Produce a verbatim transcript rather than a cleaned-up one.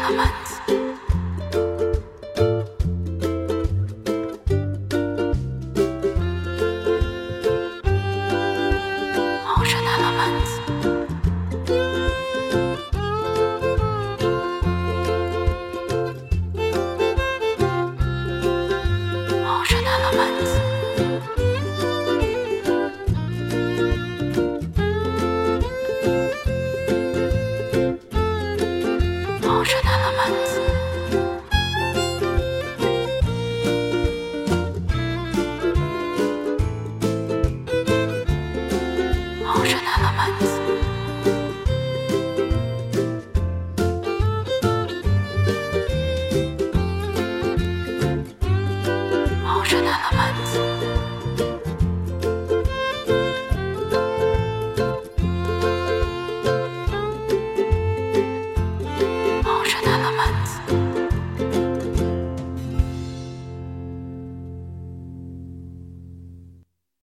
Elements. Ocean Elements. Ocean Elements. Ocean Elements. Ocean Elements. Ocean Elements. Ocean Elements.